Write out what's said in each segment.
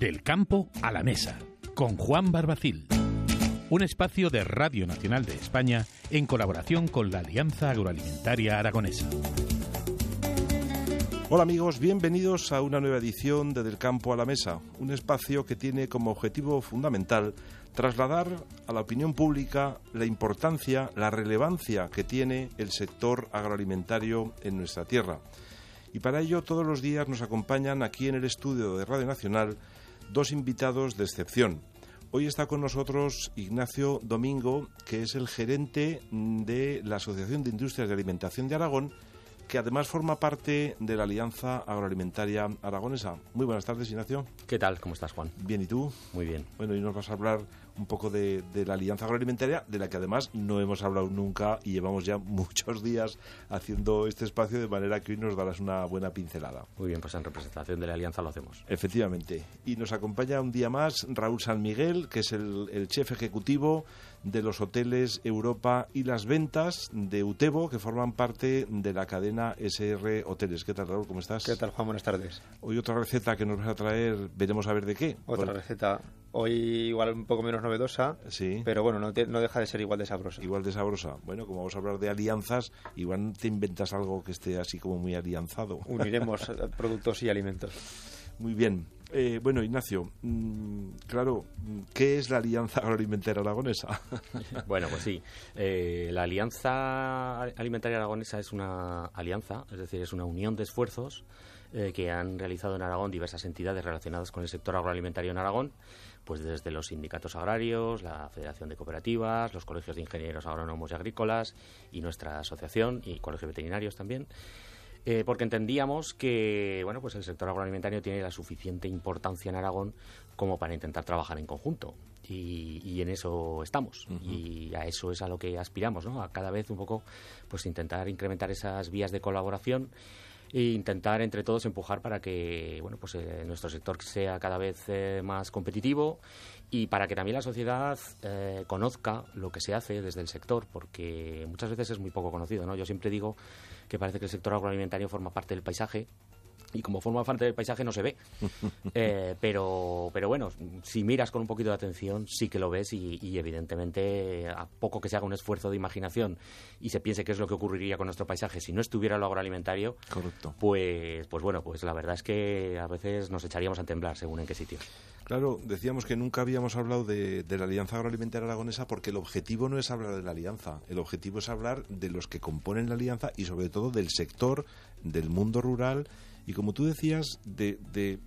Del campo a la mesa, con Juan Barbacil. Un espacio de Radio Nacional de España en colaboración con la Alianza Agroalimentaria Aragonesa. Hola amigos, bienvenidos a una nueva edición de Del campo a la mesa, un espacio que tiene como objetivo fundamental trasladar a la opinión pública la importancia, la relevancia que tiene el sector agroalimentario en nuestra tierra. Y para ello todos los días nos acompañan aquí en el estudio de Radio Nacional dos invitados de excepción. Hoy está con nosotros Ignacio Domingo, que es el gerente de la Asociación de Industrias de Alimentación de Aragón, que además forma parte de la Alianza Agroalimentaria Aragonesa. Muy buenas tardes, Ignacio. ¿Qué tal? ¿Cómo estás, Juan? Bien, ¿y tú? Muy bien. Bueno, y nos vas a hablar un poco de la Alianza Agroalimentaria, de la que además no hemos hablado nunca y llevamos ya muchos días haciendo este espacio, de manera que hoy nos darás una buena pincelada. Muy bien, pues en representación de la Alianza lo hacemos. Efectivamente. Y nos acompaña un día más Raúl San Miguel, que es el chef ejecutivo de los hoteles Europa y las ventas de Utebo, que forman parte de la cadena SR Hoteles. ¿Qué tal, Raúl? ¿Cómo estás? ¿Qué tal, Juan? Buenas tardes. Hoy otra receta que nos vas a traer, veremos a ver de qué. Otra receta, hoy igual un poco menos novedosa, sí, pero bueno, no deja de ser igual de sabrosa. Igual de sabrosa. Bueno, como vamos a hablar de alianzas, igual te inventas algo que esté así como muy alianzado. Uniremos productos y alimentos. Muy bien. Bueno, Ignacio, claro, ¿qué es la Alianza Agroalimentaria Aragonesa? Bueno, pues sí. La Alianza Alimentaria Aragonesa es una alianza, es decir, es una unión de esfuerzos que han realizado en Aragón diversas entidades relacionadas con el sector agroalimentario en Aragón, pues desde los sindicatos agrarios, la Federación de Cooperativas, los colegios de ingenieros agrónomos y agrícolas y nuestra asociación y colegios veterinarios también. Porque entendíamos que bueno, pues el sector agroalimentario tiene la suficiente importancia en Aragón como para intentar trabajar en conjunto. Y en eso estamos. Uh-huh. Y a eso es a lo que aspiramos, ¿no? A cada vez un poco pues intentar incrementar esas vías de colaboración e intentar entre todos empujar para que bueno, pues nuestro sector sea cada vez más competitivo y para que también la sociedad conozca lo que se hace desde el sector, porque muchas veces es muy poco conocido, ¿no? Yo siempre digo que parece que el sector agroalimentario forma parte del paisaje y como forma parte del paisaje no se ve. Pero bueno, si miras con un poquito de atención sí que lo ves y evidentemente a poco que se haga un esfuerzo de imaginación y se piense qué es lo que ocurriría con nuestro paisaje si no estuviera lo agroalimentario. Correcto. Pues bueno, pues la verdad es que a veces nos echaríamos a temblar según en qué sitio. Claro, decíamos que nunca habíamos hablado de la Alianza Agroalimentaria Aragonesa porque el objetivo no es hablar de la Alianza, el objetivo es hablar de los que componen la Alianza y sobre todo del sector, del mundo rural y como tú decías, de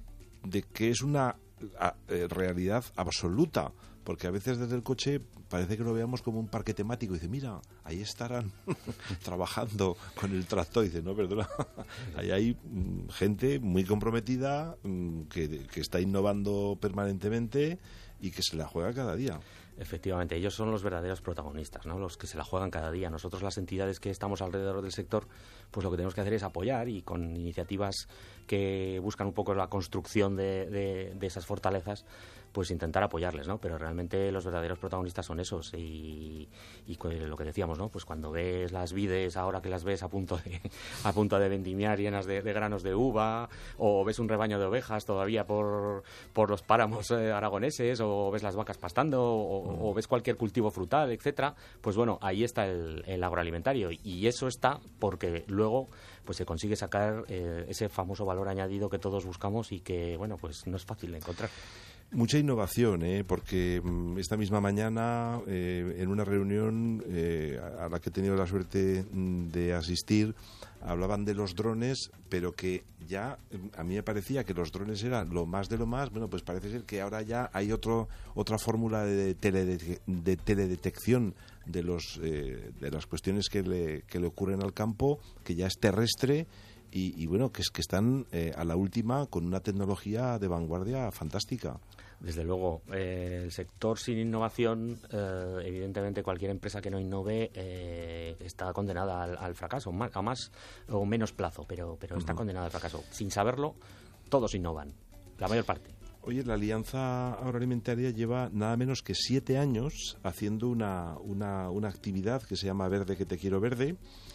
que es una realidad absoluta, porque a veces desde el coche parece que lo veamos como un parque temático y dice, mira, ahí estarán trabajando con el tractor, y dice, no, perdona, ahí hay gente muy comprometida que está innovando permanentemente y que se la juega cada día. Efectivamente, ellos son los verdaderos protagonistas, ¿no? Los que se la juegan cada día. Nosotros, las entidades que estamos alrededor del sector, pues lo que tenemos que hacer es apoyar y con iniciativas que buscan un poco la construcción de esas fortalezas, pues intentar apoyarles, ¿no? Pero realmente los verdaderos protagonistas son esos y lo que decíamos, ¿no? Pues cuando ves las vides, ahora que las ves a punto de vendimiar llenas de granos de uva, o ves un rebaño de ovejas todavía por los páramos aragoneses, o ves las vacas pastando, o ves cualquier cultivo frutal, etcétera, pues bueno, ahí está el agroalimentario y eso está porque luego pues se consigue sacar ese famoso valor añadido que todos buscamos y que, bueno, pues no es fácil de encontrar. Mucha innovación, porque esta misma mañana en una reunión a la que he tenido la suerte de asistir, hablaban de los drones, pero que ya a mí me parecía que los drones eran lo más de lo más. Bueno, pues parece ser que ahora ya hay otra fórmula de teledetección de las cuestiones que le ocurren al campo, que ya es terrestre y bueno, que están a la última con una tecnología de vanguardia fantástica. Desde luego, el sector sin innovación, evidentemente cualquier empresa que no innove está condenada al fracaso, a más o menos plazo, pero está condenada al fracaso. Sin saberlo, todos innovan, la mayor parte. Oye, la Alianza Agroalimentaria lleva nada menos que 7 años haciendo una actividad que se llama Verde que te quiero verde,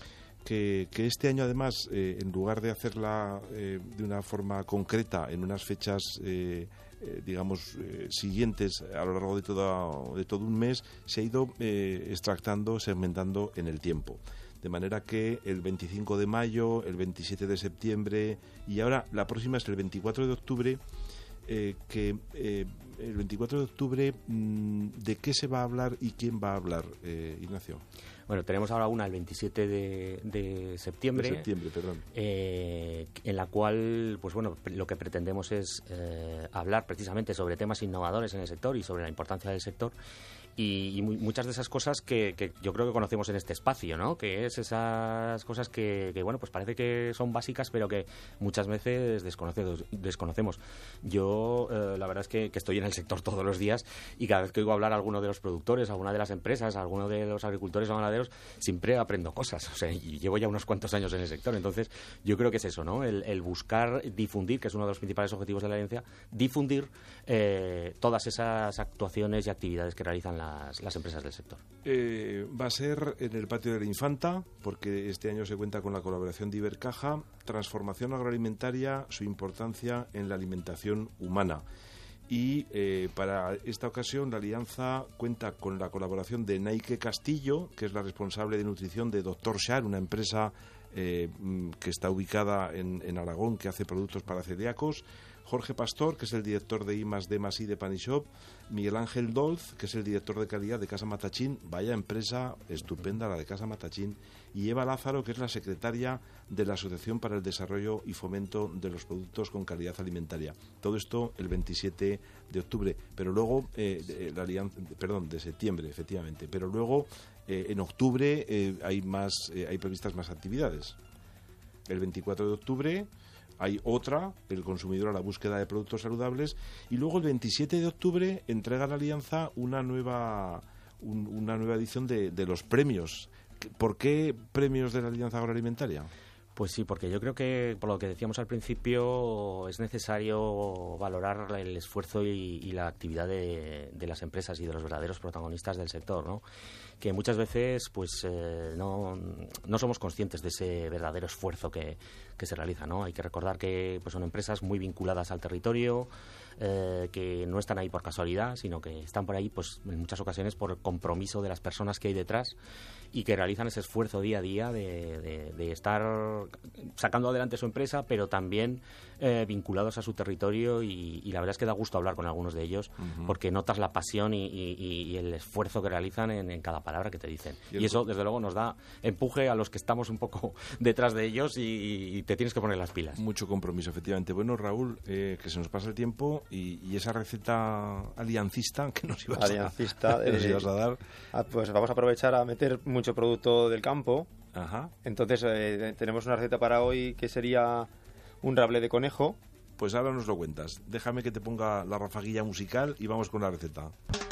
que este año además, en lugar de hacerla de una forma concreta en unas fechas siguientes a lo largo de todo un mes, se ha ido extractando, segmentando en el tiempo. De manera que el 25 de mayo, el 27 de septiembre y ahora la próxima es el 24 de octubre, el 24 de octubre, ¿de qué se va a hablar y quién va a hablar, Ignacio? Bueno, tenemos ahora una el 27 de septiembre. De septiembre, perdón. En la cual, pues bueno, lo que pretendemos es hablar precisamente sobre temas innovadores en el sector y sobre la importancia del sector. Y muchas de esas cosas que yo creo que conocemos en este espacio, ¿no? Que es esas cosas que bueno, pues parece que son básicas, pero que muchas veces desconocemos. Yo, la verdad es que estoy en el sector todos los días y cada vez que oigo hablar a alguno de los productores, a alguna de las empresas, a alguno de los agricultores o ganaderos, siempre aprendo cosas. O sea, y llevo ya unos cuantos años en el sector. Entonces, yo creo que es eso, ¿no? El buscar difundir, que es uno de los principales objetivos de la alianza, difundir todas esas actuaciones y actividades que realizan las empresas del sector. Va a ser en el patio de la Infanta, porque este año se cuenta con la colaboración de Ibercaja. Transformación agroalimentaria, su importancia en la alimentación humana. Y para esta ocasión la alianza cuenta con la colaboración de Naike Castillo, que es la responsable de nutrición de Dr. Shar, una empresa que está ubicada en Aragón, que hace productos para celíacos. Jorge Pastor, que es el director de I+D+I de Panishop, Miguel Ángel Dolz, que es el director de calidad de Casa Matachín, vaya empresa estupenda la de Casa Matachín, y Eva Lázaro, que es la secretaria de la Asociación para el Desarrollo y Fomento de los Productos con Calidad Alimentaria. Todo esto el 27 de octubre, pero luego, de septiembre, efectivamente, pero luego en octubre hay previstas más actividades. El 24 de octubre hay otra, el consumidor a la búsqueda de productos saludables, y luego el 27 de octubre entrega la alianza una nueva edición de los premios. ¿Por qué premios de la Alianza Agroalimentaria? Pues sí, porque yo creo que, por lo que decíamos al principio, es necesario valorar el esfuerzo y la actividad de las empresas y de los verdaderos protagonistas del sector, ¿no? Que muchas veces pues no somos conscientes de ese verdadero esfuerzo que se realiza, ¿no? Hay que recordar que pues son empresas muy vinculadas al territorio, que no están ahí por casualidad, sino que están por ahí pues en muchas ocasiones por el compromiso de las personas que hay detrás y que realizan ese esfuerzo día a día de estar sacando adelante su empresa, pero también vinculados a su territorio, y la verdad es que da gusto hablar con algunos de ellos, porque notas la pasión y el esfuerzo que realizan en cada palabra que te dicen. Y eso, desde luego, nos da empuje a los que estamos un poco detrás de ellos y te tienes que poner las pilas. Mucho compromiso, efectivamente. Bueno, Raúl, que se nos pasa el tiempo y esa receta aliancista que nos ibas a dar. Pues vamos a aprovechar a meter mucho producto del campo. Ajá. Entonces tenemos una receta para hoy que sería un rablé de conejo. Pues ahora nos lo cuentas. Déjame que te ponga la rafaguilla musical y vamos con la receta.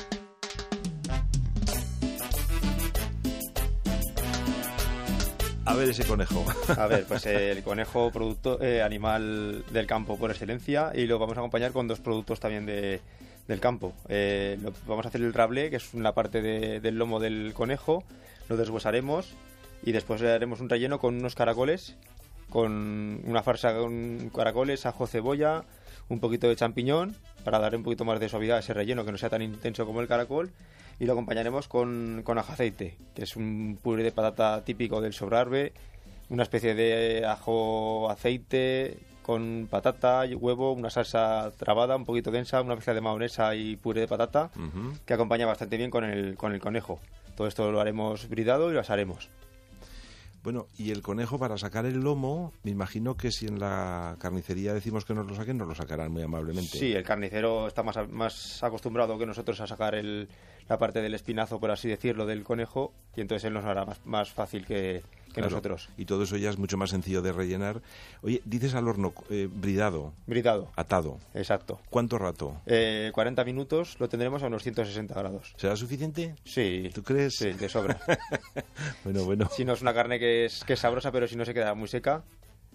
A ver ese conejo. A ver, pues el conejo, producto animal del campo por excelencia, y lo vamos a acompañar con dos productos también del campo. Vamos a hacer el rablé, que es una parte del lomo del conejo. Lo deshuesaremos y después le haremos un relleno con unos caracoles, con una farsa con caracoles, ajo, cebolla, un poquito de champiñón para darle un poquito más de suavidad a ese relleno, que no sea tan intenso como el caracol, y lo acompañaremos con ajo aceite, que es un puré de patata típico del Sobrarbe, una especie de ajo aceite con patata y huevo, una salsa trabada un poquito densa, una mezcla de mayonesa y puré de patata, que acompaña bastante bien con el conejo. Todo esto lo haremos bridado y lo asaremos. Bueno, y el conejo, para sacar el lomo, me imagino que si en la carnicería decimos que nos lo saquen, nos lo sacarán muy amablemente. Sí, el carnicero está más acostumbrado que nosotros a sacar la parte del espinazo, por así decirlo, del conejo, y entonces él nos lo hará más fácil que claro, nosotros. Y todo eso ya es mucho más sencillo de rellenar. Oye, dices al horno, bridado. Bridado. Atado. Exacto. ¿Cuánto rato? 40 minutos, lo tendremos a unos 160 grados. ¿Será suficiente? Sí. ¿Tú crees? Sí, de sobra. Bueno. Si no, es una carne que es sabrosa, pero si no se queda muy seca.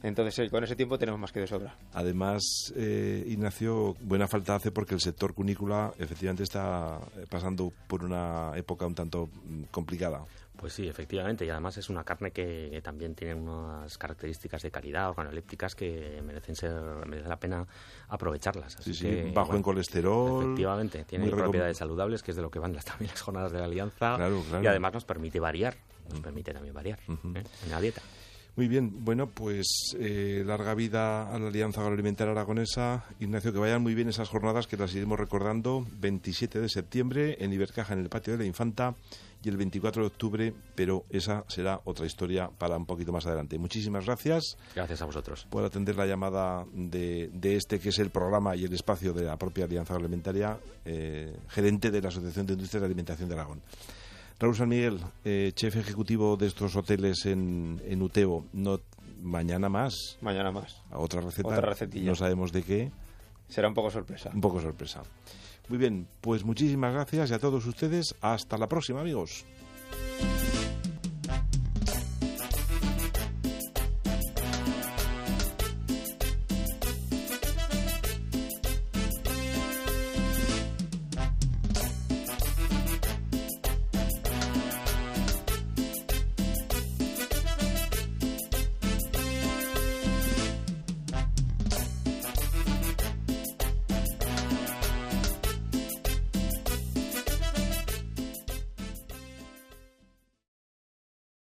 Entonces, con ese tiempo tenemos más que de sobra. Además, Ignacio, buena falta hace porque el sector cunícola efectivamente está pasando por una época un tanto complicada. Pues sí, efectivamente, y además es una carne que también tiene unas características de calidad organolépticas que merece la pena aprovecharlas. Así que, bajo en colesterol. Efectivamente, tiene propiedades saludables, que es de lo que van también las jornadas de la Alianza, claro. Y además nos permite variar, en la dieta. Muy bien, bueno, pues larga vida a la Alianza Agroalimentaria Aragonesa. Ignacio, que vayan muy bien esas jornadas, que las iremos recordando, 27 de septiembre en Ibercaja, en el Patio de la Infanta, y el 24 de octubre, pero esa será otra historia para un poquito más adelante. Muchísimas gracias. Gracias a vosotros. Por atender la llamada de este que es el programa y el espacio de la propia Alianza Agroalimentaria, gerente de la Asociación de Industrias de Alimentación de Aragón. Raúl San Miguel, chef ejecutivo de estos hoteles en Utebo. Mañana más. Mañana más. Otra receta. Otra recetilla. No sabemos de qué. Será un poco sorpresa. Un poco sorpresa. Muy bien, pues muchísimas gracias y a todos ustedes. Hasta la próxima, amigos.